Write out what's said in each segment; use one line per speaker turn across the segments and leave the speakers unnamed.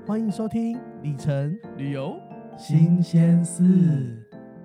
欢迎收听里程
旅游
新鲜事。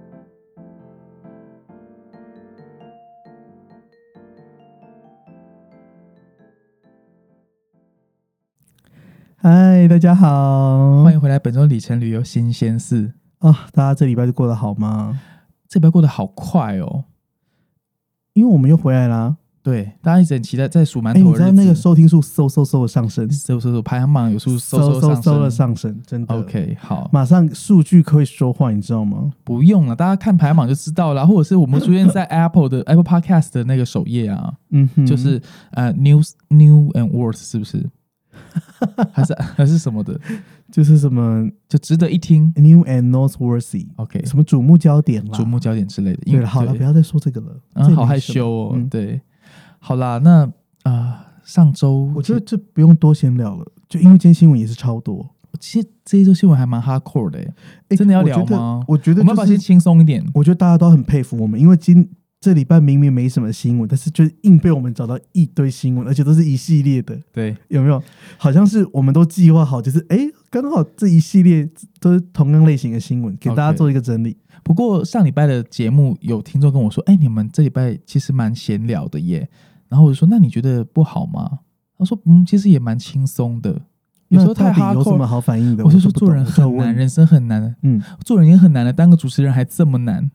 嗨，大家好，
欢迎回来本周里程旅游新鲜事
大家这礼拜就过得好吗？
这礼拜过得好快哦，
因为我们又回来啦。
对，大家一直很期待在数馒头的日子，
你知道那个收听数嗖的上升，
嗖排行榜有数嗖
的上升，真的。
OK， 好，
马上数据可以说话，你知道吗？
不用了，大家看排行榜就知道了，或者是我们出现在 Apple Podcast 的那个首页啊，就是New and Words 是不是？还是什么的，
就是什么
就值得一听
New and Noteworthy
，OK，
什么瞩目焦点啦，
瞩目焦点之类的。
对了，好了，不要再说这个了，
好害羞哦。对，好啦，那上周
我觉得这不用多闲聊了，就因为今天新闻也是超多。
其实这一周新闻还蛮 hardcore 的真的要聊吗？
我觉得
我们要不要先轻松一点？
我觉得大家都很佩服我们，因为这礼拜明明没什么新闻，但是就硬被我们找到一堆新闻，而且都是一系列的。
对，
有没有？好像是我们都计划好，就是刚好这一系列都是同样类型的新闻，给大家做一个整理。
不过上礼拜的节目有听众跟我说，你们这礼拜其实蛮闲聊的耶。然后我就说，那你觉得不好吗？他说，其实也蛮轻松的。有时候太 hardcore
有什么好反应的？
我就说做人很难，人生很难，做人也很难的，当个主持人还这么难。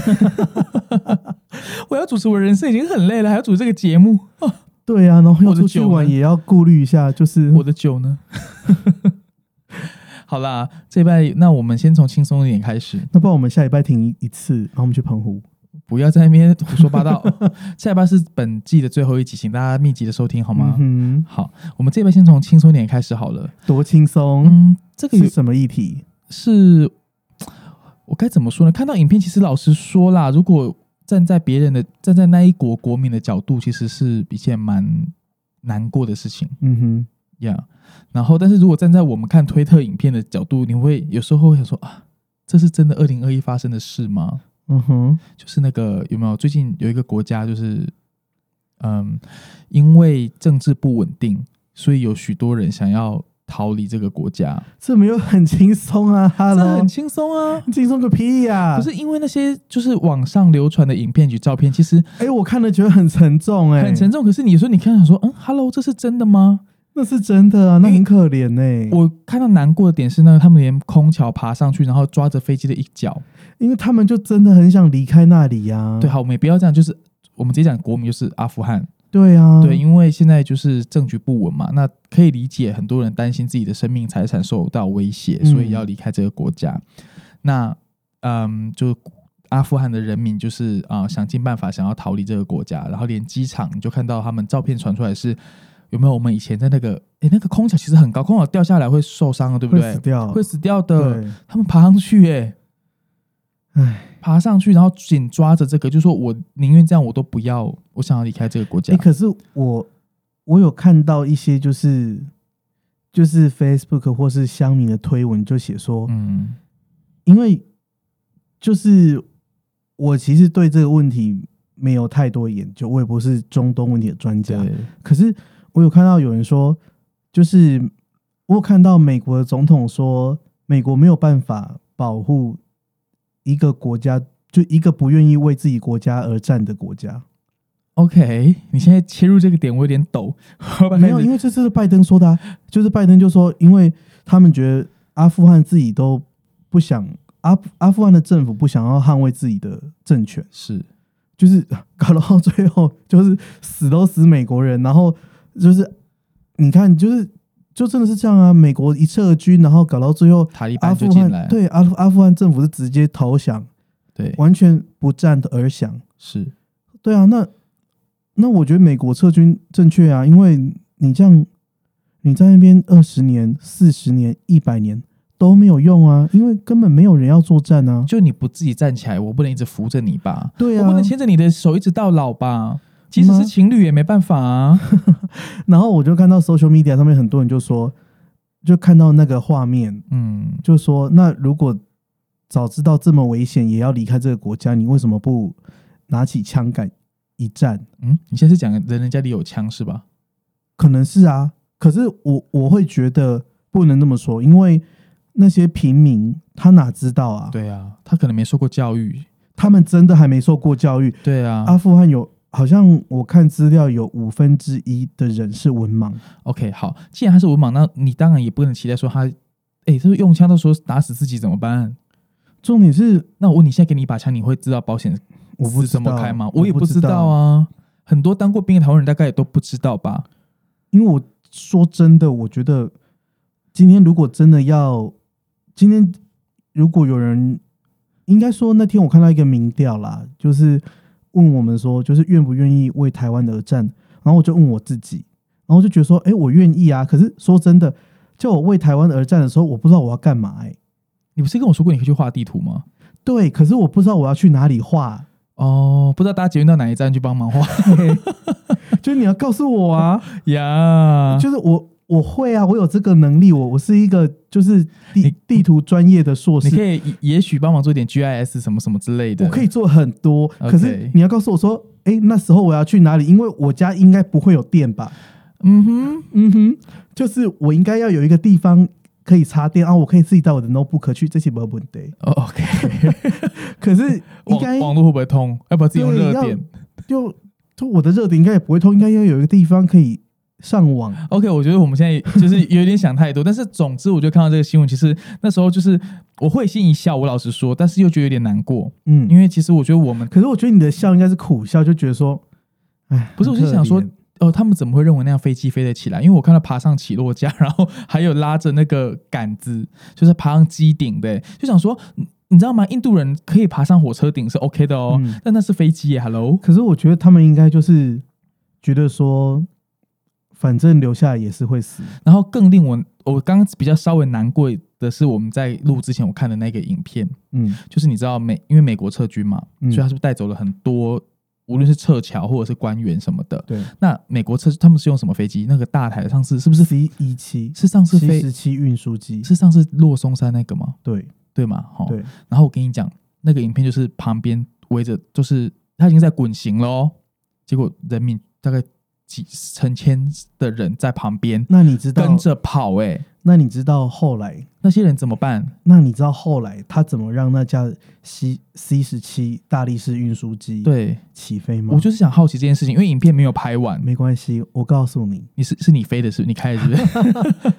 我要主持我人生已经很累了，还要主持这个节目。
对啊，然后要出去玩也要顾虑一下，就是
我的酒呢？好啦，这礼拜那我们先从轻松一点开始。
那不然我们下礼拜停一次，然后我们去澎湖。
不要在那边胡说八道。下礼拜是本季的最后一集，请大家密集的收听好吗？好，我们这礼拜先从轻松一点开始好了。
多轻松？这个是什么议题？
是我该怎么说呢？看到影片，其实老实说啦，如果站在那一国国民的角度，其实是一件蛮难过的事情。然后，但是如果站在我们看推特影片的角度，你会有时候会想说这是真的2021发生的事吗？就是那个有没有最近有一个国家就是因为政治不稳定，所以有许多人想要逃离这个国家。
这没有很轻松啊，这
很轻松啊，
轻松个屁呀！
可是因为那些就是网上流传的影片及照片，其实
我看了觉得很沉重
很沉重。可是你说你看想说，Hello， 这是真的吗？
那是真的啊，那很可怜
我看到难过的点是他们连空桥爬上去，然后抓着飞机的一角，
因为他们就真的很想离开那里啊。
对，好，我们也不要这样，就是我们直接讲国民就是阿富汗。
对啊，
对，因为现在就是政局不稳嘛，那可以理解很多人担心自己的生命财产受到威胁，所以要离开这个国家。那就阿富汗的人民就是想尽办法想要逃离这个国家，然后连机场你就看到他们照片传出来是有没有我们以前在那个空桥其实很高，空桥掉下来会受伤的，对不对？会死掉的。他们爬上去爬上去，然后紧抓着这个，就说我宁愿这样，我都不要，我想要离开这个国家。
可是我有看到一些就是 Facebook 或是乡民的推文，就写说，因为就是我其实对这个问题没有太多研究，我也不是中东问题的专家，可是我有看到有人说，就是我有看到美国的总统说，美国没有办法保护一个国家，就一个不愿意为自己国家而战的国家。
OK， 你现在切入这个点，我有点抖。
没有，因为这是拜登说的就是拜登就说，因为他们觉得阿富汗自己都不想，阿富汗的政府不想要捍卫自己的政权，就是搞到最后就是死都死美国人，然后就是你看就真的是这样啊！美国一撤军，然后搞到最后，
塔利班就进来，
对阿富汗政府是直接投降，
对，
完全不战而降，对啊。那我觉得美国撤军正确啊，因为你这样你在那边20年、40年、100年都没有用啊，因为根本没有人要作战啊。
就你不自己站起来，我不能一直扶着你吧？
对啊，
我不能牵着你的手一直到老吧？即使是情侣也没办法啊。
然后我就看到 social media 上面很多人就说，就看到那个画面，就说那如果早知道这么危险也要离开这个国家，你为什么不拿起枪杆一战？
你现在是讲人家里有枪是吧？
可能是啊，可是我会觉得不能这么说，因为那些平民他哪知道啊？
对啊，他可能没受过教育，
他们真的还没受过教育。
对啊，
阿富汗好像我看资料有1/5的人是文盲。
OK， 好，既然他是文盲，那你当然也不能期待说他，这用枪到时候打死自己怎么办？
重点是，
那我问你，现在给你一把枪，你会知道保险是怎么开吗？我也不知道啊。很多当过兵的台湾人大概也都不知道吧？
因为我说真的，我觉得今天如果有人，应该说那天我看到一个民调啦，就是问我们说，就是愿不愿意为台湾而战，然后我就问我自己，然后我就觉得说，我愿意啊。可是说真的，叫我为台湾而战的时候，我不知道我要干嘛。
你不是跟我说过你可以去画地图吗？
对，可是我不知道我要去哪里画。
哦，不知道搭捷运到哪一站去帮忙画，
就是你要告诉我啊
呀，
就是我会啊，我有这个能力，我是一个就是地图专业的硕士，
你可以也许帮忙做点 GIS 什么什么之类的，
我可以做很多。
Okay.
可是你要告诉我说，那时候我要去哪里？因为我家应该不会有电吧？就是我应该要有一个地方可以插电啊，我可以自己带我的 notebook 去，这些没问题。
OK，
可是应该
网络会不会通？要不要自己用热点？
就我的热点应该也不会通，应该要有一个地方可以上网。
OK， 我觉得我们现在就是有点想太多，但是总之我就看到这个新闻，其实那时候就是我会心一笑，我老实说，但是又觉得有点难过，因为其实我觉得可
是我觉得你的笑应该是苦笑，就觉得说，
不是，我就想说。他们怎么会认为那样飞机飞得起来？因为我看到爬上起落架，然后还有拉着那个杆子，就是爬上机顶的，就想说，你知道吗？印度人可以爬上火车顶是 OK 的哦，但那是飞机耶 ，Hello。
可是我觉得他们应该就是觉得说，反正留下来也是会死。
然后更令我刚刚比较稍微难过的是，我们在录之前我看的那个影片，就是你知道因为美国撤军嘛，所以他是不是带走了很多？无论是撤侨或者是官员什么的，
对。
那美国他们是用什么飞机？那个大台的上次是不是
C-17？
是上次飞
17运输机？
是上次落松山那个吗？对嘛，
对。
然后我跟你讲，那个影片就是旁边围着，就是他已经在滚行了哦，结果人民大概成千的人在旁边，
那你知道
跟着跑
那你知道后来
那些人怎么办？
那你知道后来他怎么让那架 C-17大力士运输机起飞吗？
我就是想好奇这件事情，因为影片没有拍完。
没关系，我告诉你，
是你飞的是你开的是不是？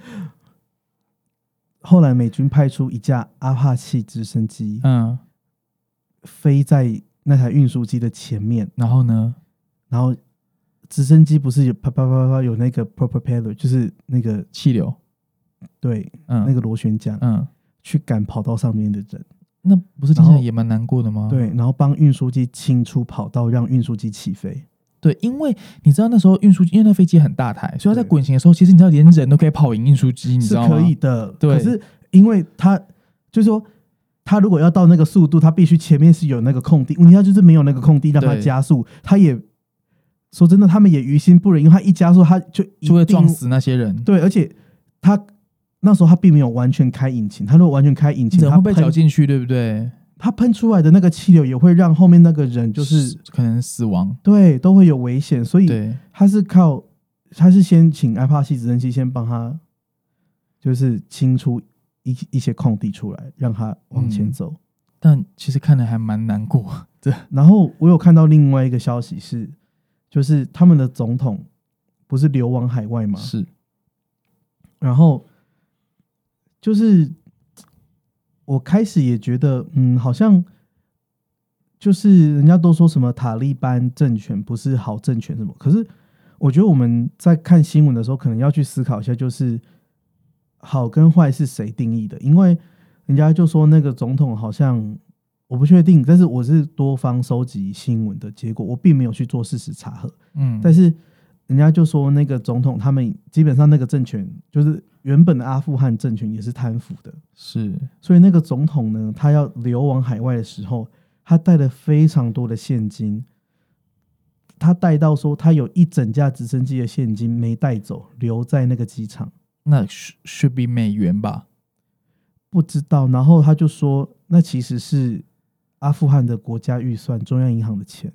后来美军派出一架阿帕契直升机，飞在那台运输机的前面。
然后呢？
然后直升机不是有啪啪啪啪有那个 propeller， 就是那个
气流。
对，那个螺旋桨，去赶跑道上面的人，
那不是听起来也蛮难过的吗？
对，然后帮运输机清出跑道，让运输机起飞。
对，因为你知道那时候运输机，因为那飞机很大台，所以它在滚行的时候，其实你知道连人都可以跑赢运输机，你知道吗？
是可以的。
对，
可是因为他就是说，他如果要到那个速度，他必须前面是有那个空地，问题他就是没有那个空地让他加速，他也。说真的，他们也于心不忍，因为他一加速，他就
会撞死那些人。
对，而且他那时候他并没有完全开引擎，他如果完全开引擎，
人会被搅进去，对不对？
他喷出来的那个气流也会让后面那个人就是
可能死亡，
对，都会有危险。所以他是先请阿帕契直升机先帮他，就是清出一些空地出来，让他往前走。
但其实看得还蛮难过的。
然后我有看到另外一个消息是。就是他们的总统不是流亡海外吗？
是，
然后就是我开始也觉得，好像就是人家都说什么塔利班政权不是好政权什么，可是我觉得我们在看新闻的时候，可能要去思考一下，就是好跟坏是谁定义的？因为人家就说那个总统好像。我不确定，但是我是多方收集新闻的结果，我并没有去做事实查核。但是人家就说那个总统他们基本上那个政权就是原本的阿富汗政权也是贪腐的，
是，
所以那个总统呢，他要流亡海外的时候，他带了非常多的现金，他带到说他有一整架直升机的现金没带走，留在那个机场。
那should be美元吧？
不知道。然后他就说，那其实是。阿富汗的国家预算，中央银行的钱。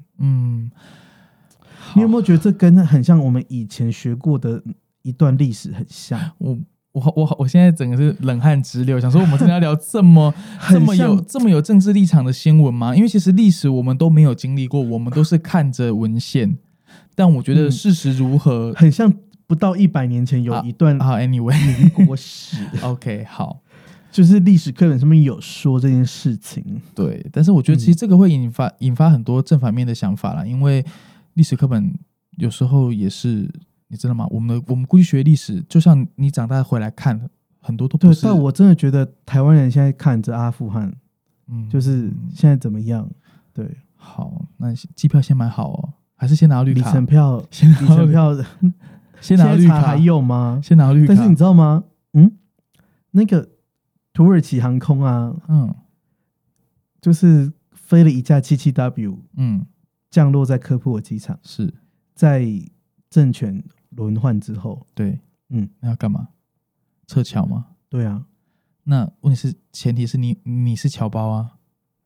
你有没有觉得这跟很像我们以前学过的一段历史很像？
我现在整个是冷汗直流，想说我们真的要聊这么有政治立场的新闻吗？因为其实历史我们都没有经历过，我们都是看着文献，但我觉得事实如何，
很像不到100年前有一段
anyway
民国史
OK 好，
就是历史课本上面有说这件事情。
对，但是我觉得其实这个会引发很多正反面的想法啦，因为历史课本有时候也是。你知道吗？我们过去学历史，就像你长大回来看，很多都不是。
对，但我真的觉得台湾人现在看着阿富汗，就是现在怎么样？对，
好，那机票先买好哦，还是先拿绿卡？
里程票，
先拿绿卡
还有吗？
先拿绿卡。
但是你知道吗？那个土耳其航空啊，就是飞了一架77W，降落在科普尔机场，
是
在政权轮换之后，
对，那要干嘛？撤侨吗？
对啊，
那问题是前提是你是侨胞啊，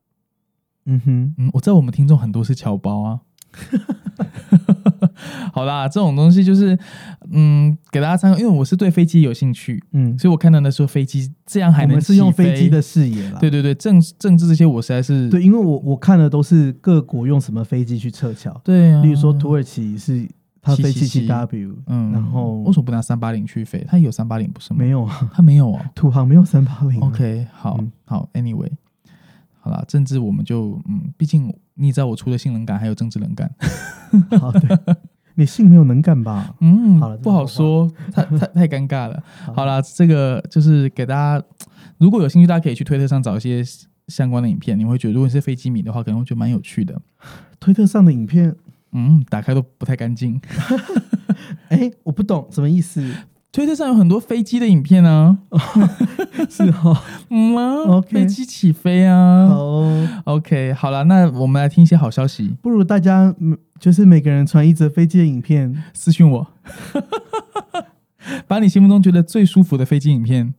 我知道我们听众很多是侨胞啊。好啦，这种东西就是给大家参考，因为我是对飞机有兴趣，所以我看到那时候飞机这样还能起飞，
我们是用飞机的视野啦。
对对对，政治这些我实在是
对，因为我看的都是各国用什么飞机去撤侨，
对啊，
例如说土耳其是。他飞77W，然后
为什么不拿380去飞？他有380不是吗？
没有啊，
他没有哦，
土航没有380。
OK， 好，Anyway， 好啦，政治我们就毕竟你也知道，我除了性冷感，还有政治冷感。
好，对，你性没有能感吧？
好了，不好说，太尴尬了。好啦，这个就是给大家，如果有兴趣，大家可以去推特上找一些相关的影片，你会觉得，如果你是飞机迷的话，可能会觉得蛮有趣的。
推特上的影片。
打开都不太干净。
我不懂什么意思。
推特上有很多飞机的影片啊。
是哦。
OK， 飞机起飞啊。
好
OK， 好了，那我们来听一些好消息。
不如大家就是每个人传一则飞机的影片，
私讯我，把你心目中觉得最舒服的飞机影片。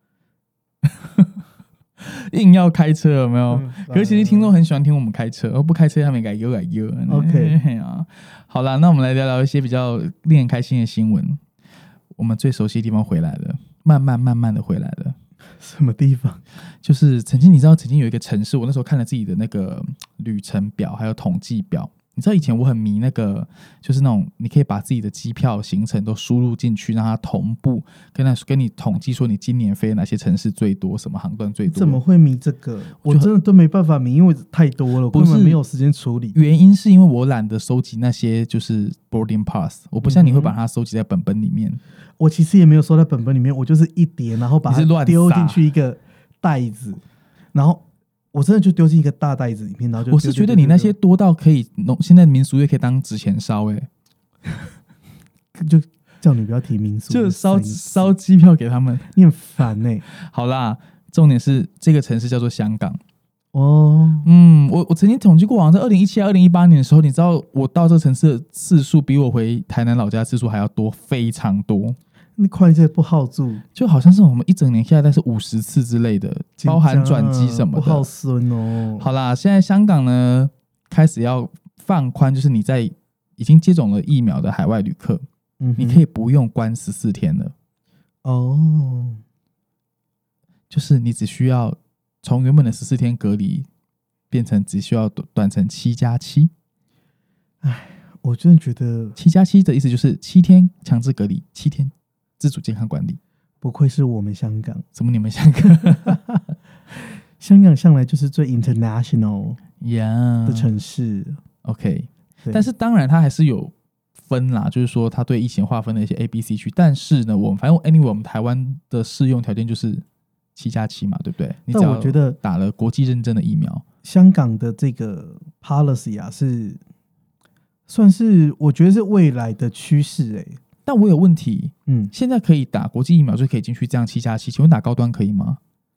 硬要开车有没有？可是其实听众很喜欢听我们开车，而不开车他们改油。OK 好啦，那我们来聊聊一些比较令人开心的新闻。我们最熟悉的地方回来了，慢慢的回来了。
什么地方？
就是你知道曾经有一个城市，我那时候看了自己的那个旅程表还有统计表。你知道以前我很迷那个，就是那种你可以把自己的机票行程都输入进去，让它同步跟你统计说你今年飞哪些城市最多，什么航段最多。
怎么会迷这个？我真的都没办法迷，因为太多了，我根本没有时间处理。
原因是因为我懒得收集那些就是 boarding pass， 我不像你会把它收集在本本里面。
我其实也没有收在本本里面，我就是一叠，然后把它丢进去一个袋子，然后。我真的就丢进一个大袋子里面，然后就
我是觉得你那些多到可以现在民俗业可以当纸钱烧
就叫你不要提民俗，
就烧机票给他们，
你很烦
好啦，重点是这个城市叫做香港
哦。
我曾经统计过，好像在2017、2018年的时候，你知道我到这个城市的次数比我回台南老家的次数还要多，非常多。
你快捷不好住，
就好像是我们一整年下来但是50次之类的，包含转机什么的，
不好孙哦。
好啦，现在香港呢开始要放宽，就是你在已经接种了疫苗的海外旅客，你可以不用关14天了。就是你只需要从原本的14天隔离变成只需要短成7+7。
我真的觉得
7+7的意思就是7天强制隔离，7天自主健康管理。
不愧是我们香港。
怎么你们香港？
香港向来就是最 international 的城市。
OK， 但是当然它还是有分啦，就是说它对疫情划分的一些 A、B、C 区。但是呢，反正 anyway， 我们台湾的适用条件就是7+7嘛，对不对？你只要打了国际认证的疫苗，
香港的这个 policy 啊，算是我觉得是未来的趋势
但我有问题，现在可以打国际疫苗就可以进去，这样7+7，请问打高端可以吗？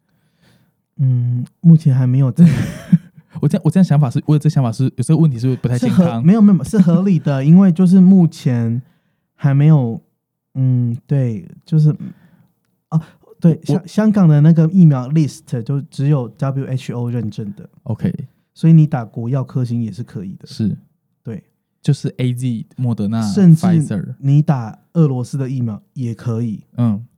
目前还没有。
我这样想法是，我有这想法是有这个问题，是不太健康。
没有，是合理的，因为就是目前还没有，对，就是对，香港的那个疫苗 list 就只有 WHO 认证的
，OK，
所以你打国药科兴也是可以的，
是，
对。
就是 AZ、莫德纳，
甚至你打俄罗斯的疫苗也可以，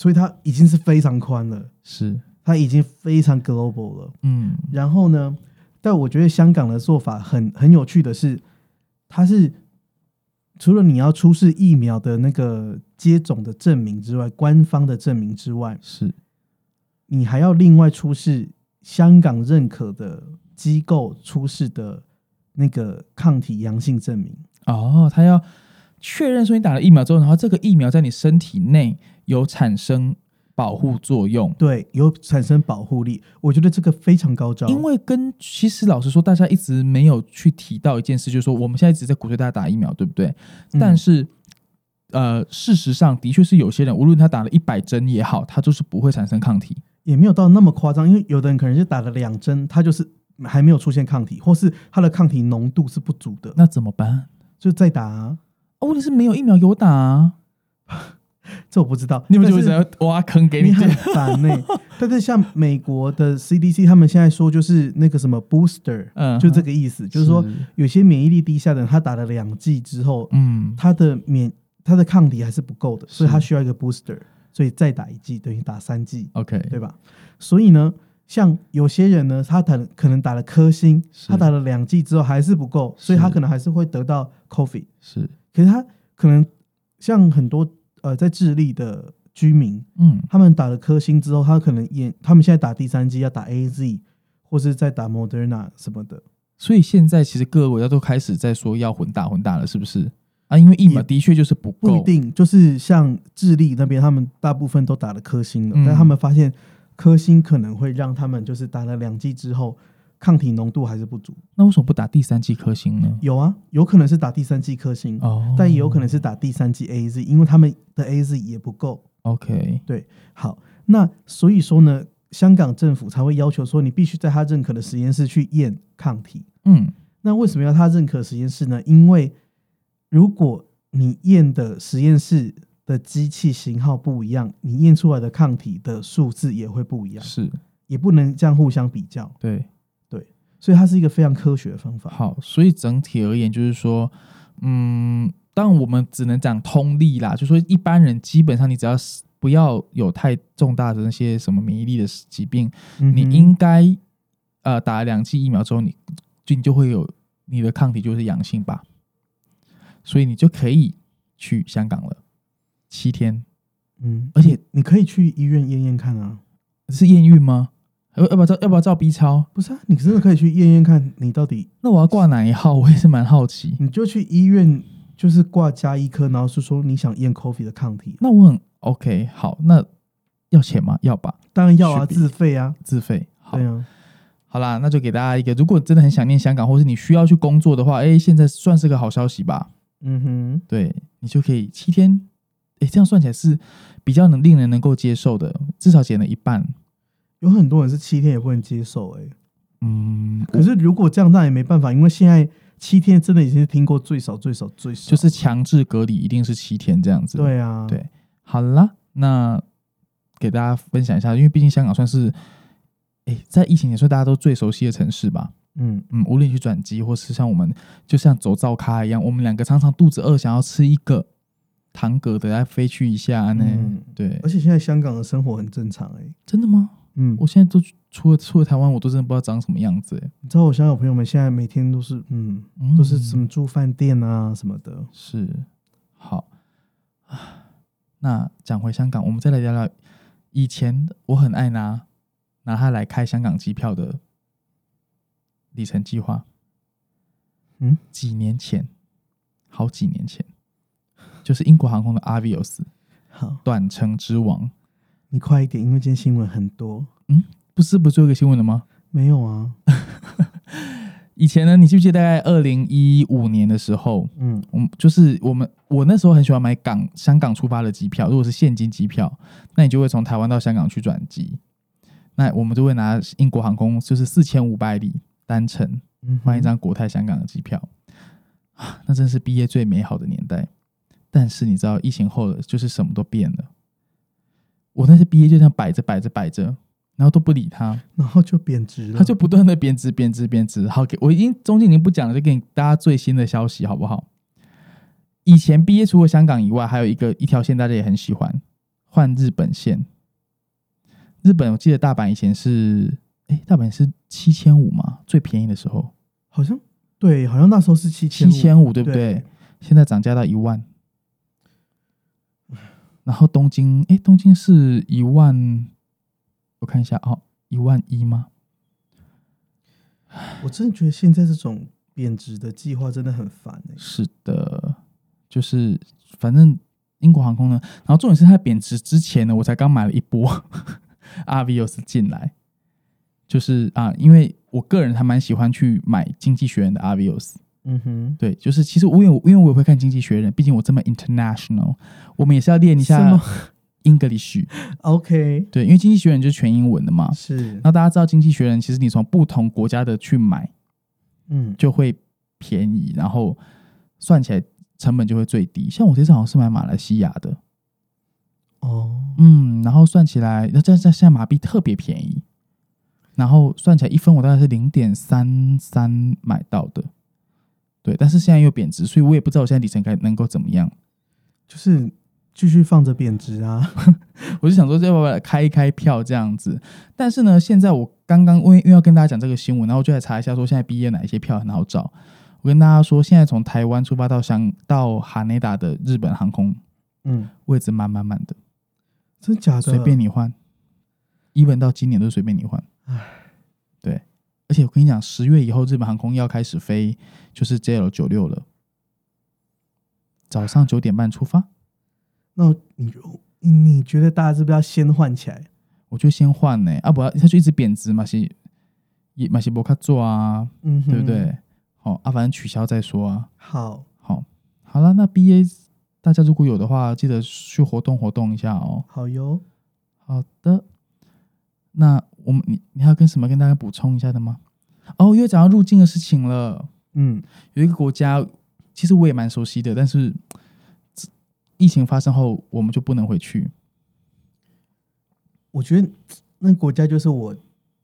所以它已经是非常宽了，
是
它已经非常 global 了。然后呢，但我觉得香港的做法很有趣的是，它是除了你要出示疫苗的那个接种的证明之外，官方的证明之外，
是你
还要另外出示香港认可的机构出示的那个抗体阳性证明。
他要确认说你打了疫苗之后，然后这个疫苗在你身体内有产生保护作用，
对，有产生保护力。我觉得这个非常高招，
因为其实老实说，大家一直没有去提到一件事，就是说我们现在一直在鼓吹大家打疫苗，对不对？但是事实上的确是有些人，无论他打了100针也好，他就是不会产生抗体，
也没有到那么夸张。因为有的人可能就打了2针，他就是还没有出现抗体，或是他的抗体浓度是不足的，
那怎么办？
就再打啊。
问题是没有疫苗有打啊。
这我不知道，
你们就会挖坑给
你很烦欸。但是像美国的 CDC 他们现在说就是那个什么 booster，就这个意思，就是说有些免疫力低下的人，他打了2剂之后，他的抗体还是不够的，所以他需要一个 booster， 所以再打1剂等于打3剂
，OK，
对吧？所以呢，像有些人呢，他可能打了科兴，他打了2剂之后还是不够，所以他可能还是会得到 COVID。
是，
可是他可能像很多在智利的居民，他们打了科兴之后，他们现在打第3剂要打 AZ， 或是再打 Moderna 什么的。
所以现在其实各个国家都开始在说要混打了，是不是啊？因为疫苗的确就是不够，
不一定，就是像智利那边，他们大部分都打了科兴了，但他们发现科兴可能会让他们就是打了2剂之后，抗体浓度还是不足。
那为什么不打第3剂科兴呢？
有啊，有可能是打第3剂科兴，但也有可能是打第3剂 AZ， 因为他们的 AZ 也不够。
OK，
对，好，那所以说呢，香港政府才会要求说，你必须在他认可的实验室去验抗体。那为什么要他认可实验室呢？因为如果你验的实验室的机器型号不一样，你验出来的抗体的数字也会不一样，
是，
也不能这样互相比较。
对，
所以它是一个非常科学的方法。
好，所以整体而言就是说，当然我们只能讲通例啦，就说一般人基本上你只要不要有太重大的那些什么免疫力的疾病，你应该打了2剂疫苗之后，你就会有你的抗体就是阳性吧，所以你就可以去香港了7天。
而且你可以去医院验验看啊。
是验孕吗？要不要照 B 超？
不是啊，你真的可以去验验看你到底。
那我要挂哪一号？我也是蛮好奇。
你就去医院，就是挂家医科，然后是说你想验 COVID 的抗体。
那我很 OK， 好，那要钱吗？要吧？
当然要啊，自费啊，
自费。好，
对啊，
好啦，那就给大家一个，如果真的很想念香港，或是你需要去工作的话，现在算是个好消息吧。对，你就可以7天，这样算起来是比较令人能够接受的，至少减了一半。
有很多人是7天也不能接受可是如果这样那也没办法，因为现在7天真的已经是听过最少
就是强制隔离一定是7天这样子。
对啊，
对，好啦，那给大家分享一下，因为毕竟香港算是在疫情也算大家都最熟悉的城市吧。无论你去转机或是像我们就像走灶咖一样，我们2个常常肚子饿想要吃一个糖格的来飞去一下呢。对，
而且现在香港的生活很正常
真的吗？我现在都除了台湾，我都真的不知道长什么样子
你知道我香港朋友们现在每天都是都是什么住饭店啊什么的。
是，好，那讲回香港，我们再来聊聊以前我很爱拿它来开香港机票的里程计划。几年前，好几年前，就是英国航空的 Avios， 短程之王。
你快一点，因为今天新闻很多。
不是有一个新闻了吗？
没有啊。
以前呢，你记不记得大概2015年的时候，我那时候很喜欢买香港出发的机票，如果是现金机票，那你就会从台湾到香港去转机。那我们就会拿英国航空就是4500里单程换一张国泰香港的机票。那真是毕业最美好的年代。但是你知道疫情后的就是什么都变了。我那些毕业就这样摆着，然后都不理它，
然后就贬值了，
它就不断的贬值。好，我中间已经不讲了，就给大家最新的消息好不好？以前毕业除了香港以外，还有一条线大家也很喜欢， 换日本线。日本我记得大阪以前是，大阪是7500嘛，最便宜的时候，
好像对，好像那时候是7500，
对不对？现在涨价到10000。然后东京是10000，我看一下11000吗？
我真的觉得现在这种贬值的计划真的很烦
是的，就是反正英国航空呢，然后重点是它贬值之前呢，我才刚买了一波Avios 进来，就是因为我个人还蛮喜欢去买经济学人的 Avios。对，就是其实因为我也会看经济学人，毕竟我这么 international， 我们也是要练一下 English。OK， 对，因为经济学人就是全英文的嘛。
是。
那大家知道经济学人，其实你从不同国家的去买，就会便宜，然后算起来成本就会最低。像我这次好像是买马来西亚的，然后算起来，在现在马币特别便宜，然后算起来1分我大概是0.33买到的。对，但是现在又贬值，所以我也不知道我现在里程能够怎么样，
就是继续放着贬值啊。
我就想说要不要开一开票这样子。但是呢，现在我刚刚因为要跟大家讲这个新闻，然后我就来查一下说现在毕业哪一些票很好找。我跟大家说，现在从台湾出发到哈内达的日本航空，位置满满的，
真假的？
随便你换，even 到今年都随便你换。对。而且我跟你讲，10月以后日本航空要开始飞，就是 JL96 了，早上9点半出发。
那你觉得大家是不是要先换起来？
我就先换呢，不然它就一直贬值嘛，是没卡做啊，对不对？反正取消再说啊。好了，那 BA 大家如果有的话，记得去活动一下哦。
好哟。
好的。那你还要跟大家补充一下的吗？又讲到入境的事情了。有一个国家，其实我也蛮熟悉的，但是疫情发生后，我们就不能回去。
我觉得那个国家就是我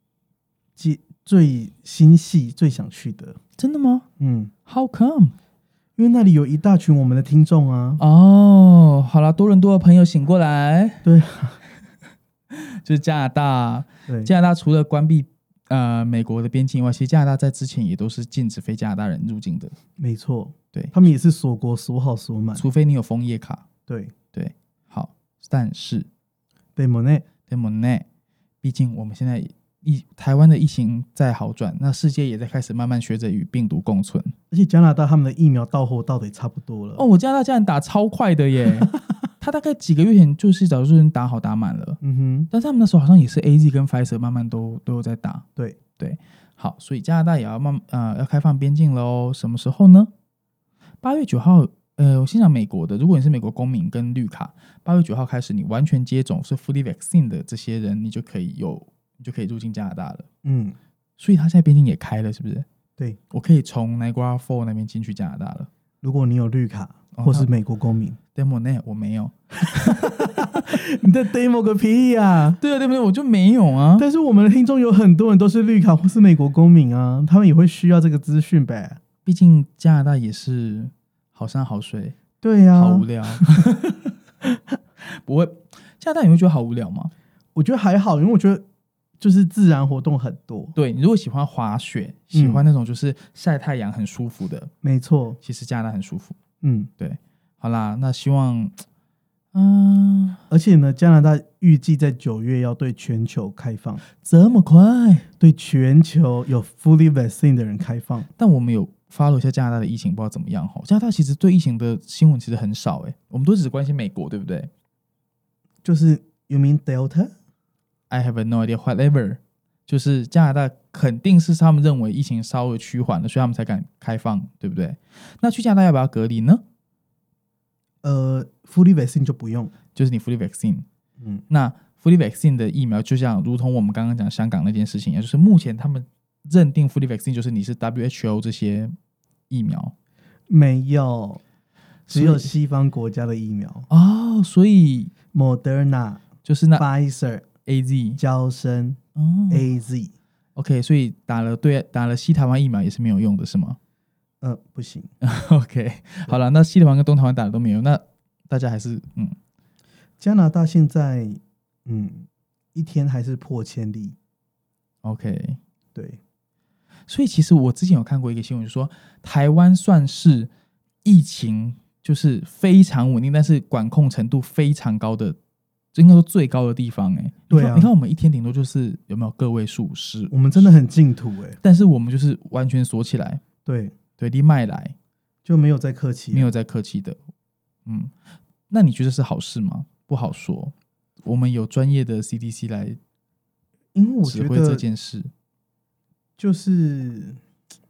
最心系、最想去的。
真的吗？How come？
因为那里有一大群我们的听众啊。
好啦，多伦多的朋友醒过来。
对。
就是加拿大，加拿大除了关闭美国的边境以外，其实加拿大在之前也都是禁止非加拿大人入境的。
没错，
对，
他们也是锁国锁好锁满，
除非你有枫叶卡。
对，
好，但是
对莫内，
毕竟我们现在台湾的疫情在好转，那世界也在开始慢慢学着与病毒共存。
而且加拿大他们的疫苗到货到的也差不多了。
我加拿大竟然打超快的耶！他大概几个月前就是早就已经打好打满了。但是他们那时候好像也是 AZ 跟 Pfizer 慢慢都有在打。
对，
好，所以加拿大也要要开放边境了哦。什么时候呢？8月9号。我先讲美国的，如果你是美国公民跟绿卡，8月9号开始，你完全接种是 fully vaccine 的这些人，你就可以入境加拿大了。所以他现在边境也开了，是不是？
对，
我可以从 Niagara Falls 那边进去加拿大了。
如果你有绿卡或是美国公民。
Demo 呢？我没有。
你在 demo 个屁啊！
对啊，对不对？我就没有啊。
但是我们的听众有很多人都是绿卡或是美国公民啊，他们也会需要这个资讯呗。
毕竟加拿大也是好山好水。
对呀，
好无聊。不会，加拿大你会觉得好无聊吗？
我觉得还好，因为我觉得就是自然活动很多。
对，你如果喜欢滑雪，喜欢那种就是晒太阳很舒服的，
没错，
其实加拿大很舒服。对。好啦，那希望，
而且呢，加拿大预计在9月要对全球开放，
这么快？
对全球有 fully vaccine 的人开放。
但我们有 follow 一下加拿大的疫情，不知道怎么样。加拿大其实对疫情的新闻其实很少，我们都只关心美国，对不对？
就是 you mean Delta？
I have no idea whatever。就是加拿大肯定是他们认为疫情稍微趋缓了，所以他们才敢开放，对不对？那去加拿大要不要隔离呢
？fully vaccine 就不用，
就是你 fully vaccine。那 fully vaccine 的疫苗，就像如同我们刚刚讲香港那件事情一样，就是目前他们认定 fully vaccine 就是你是 WHO 这些疫苗，
没有，只有西方国家的疫苗
所以
Moderna
就是那
Pfizer
AZ
嬌生AZ。
OK， 所以打了西台湾疫苗也是没有用的是吗？
不行。
OK， 好了，那西台湾跟东台湾打的都没有，那大家还是
加拿大现在一天还是破千例。
OK，
对，
所以其实我之前有看过一个新闻，就是说台湾算是疫情就是非常稳定，但是管控程度非常高的，应该说最高的地方。
对啊，
你看我们一天顶多就是有没有个位数10，
我们真的很净土
但是我们就是完全锁起来。
对，
你卖来
就没有再客气，
没有再客气的。那你觉得是好事吗？不好说。我们有专业的 CDC 来
因为我觉得
指挥这件事，
就是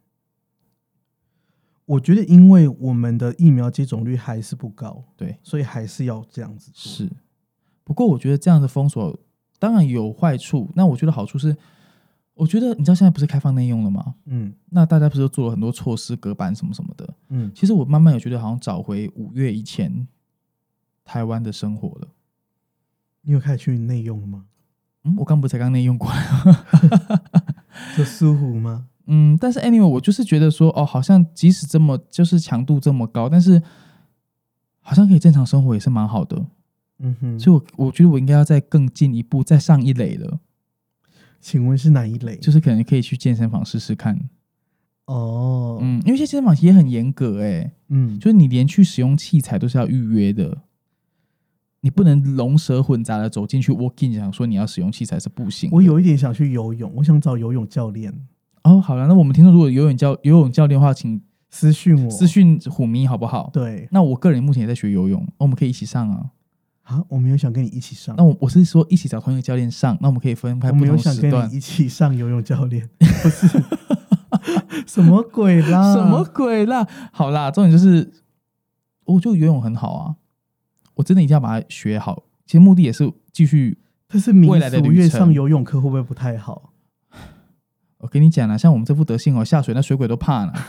我觉得因为我们的疫苗接种率还是不高，
对，
所以还是要这样子做。
是，不过我觉得这样的封锁当然有坏处，那我觉得好处是，我觉得你知道现在不是开放内用了吗？那大家不是都做了很多措施隔板什么什么的，其实我慢慢有觉得好像找回5月以前台湾的生活了。
你有开始去内用了吗？
我刚不才刚内用过来
就苏湖吗？
但是 anyway 我就是觉得说好像即使这么就是强度这么高，但是好像可以正常生活也是蛮好的。所以我觉得我应该要再更进一步再上一垒了。
请问是哪一类？
就是可能可以去健身房试试看。因为现在健身房也很严格就是你连去使用器材都是要预约的，你不能龙蛇混杂的走进去 walk in 想说你要使用器材是不行的。
我有一点想去游泳，我想找游泳教练。
好了，那我们听众如果游泳教练的话，请
私讯我，
私讯虎咪好不好？
对，
那我个人目前也在学游泳，我们可以一起上啊。
我没有想跟你一起上。
那我是说一起找同一个教练上，那我们可以分开不同时段。
我没有想跟你一起上游泳教练，不是什么鬼啦？
什么鬼啦？好啦，重点就是我觉得游泳很好啊，我真的一定要把它学好。其实目的也是继续未来的旅程。
5月上游泳课会不会不太好？
我跟你讲啦，像我们这副德性下水那水鬼都怕呢。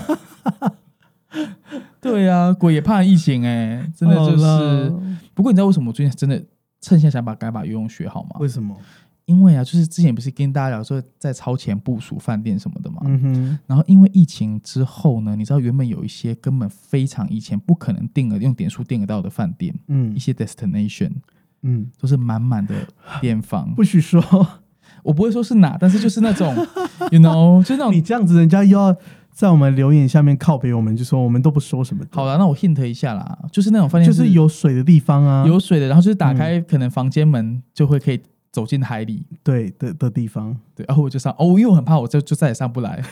对啊，鬼也怕疫情真的就是。不过你知道为什么我最近真的趁现在想赶快把游泳学好吗？
为什么？
因为就是之前不是跟大家聊说在超前部署饭店什么的嘛，然后因为疫情之后呢，你知道原本有一些根本非常以前不可能用点数订得到的饭店，一些 destination，都是满满的店房。
不许说，
我不会说是哪，但是就是那种，you know， 就是那种
你这样子，人家又要在我们留言下面靠北我们，就说我们都不说什么。
好了，那我 hint 一下啦，就是那种饭店
就是有水的地方啊，
有水的，然后就是打开可能房间门就会可以走进海里，
对 的地方。
对，然后我就上因为我很怕我就再也上不来。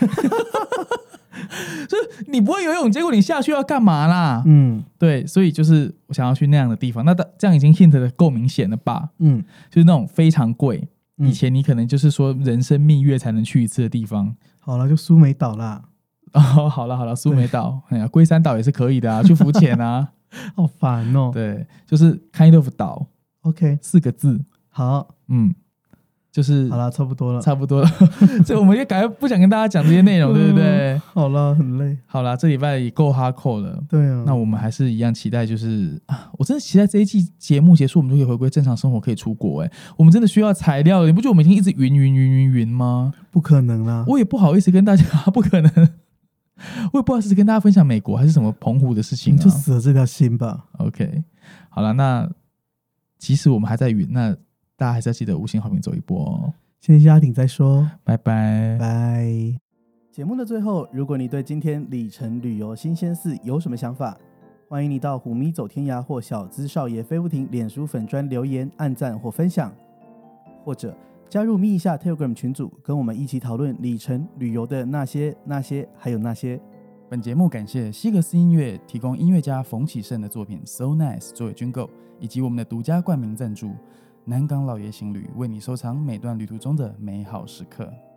就是你不会游泳，结果你下去要干嘛啦？对，所以就是我想要去那样的地方。那这样已经 hint 的够明显了吧？就是那种非常贵。以前你可能就是说人生蜜月才能去一次的地方。
好了，就苏梅岛啦。
好了，苏梅岛，龟山岛也是可以的啊，去浮潜啊。
好烦哦。
对，就是 kind of 岛。
OK，
4个字。
好，
就是
好了，差不多了。
所以我们也赶快不想跟大家讲这些内容，对不对？
好了，很累。
好了，这礼拜也够hardcore了。
对啊，
那我们还是一样期待，就是我真的期待这一季节目结束，我们就可以回归正常生活，可以出国。我们真的需要材料，你不觉得我们已经一直云吗？
不可能啦！
我也不好意思跟大家，不可能。我也不好意思跟大家分享美国还是什么澎湖的事情
你就死了这条心吧。
OK， 好了，那即使我们还在云，那大家还是要记得5星好评走一波哦。
先下停再说，
拜拜
拜。节目的最后，如果你对今天里程旅游新鲜事有什么想法，欢迎你到虎咪走天涯或小资少爷飞不停脸书粉专留言、按赞或分享，或者加入咪一下 Telegram 群组，跟我们一起讨论里程旅游的那些还有那些。
本节目感谢西格斯音乐提供音乐家冯启胜的作品 So Nice 作为军购，以及我们的独家冠名赞助南港老爷行旅，为你收藏每段旅途中的美好时刻。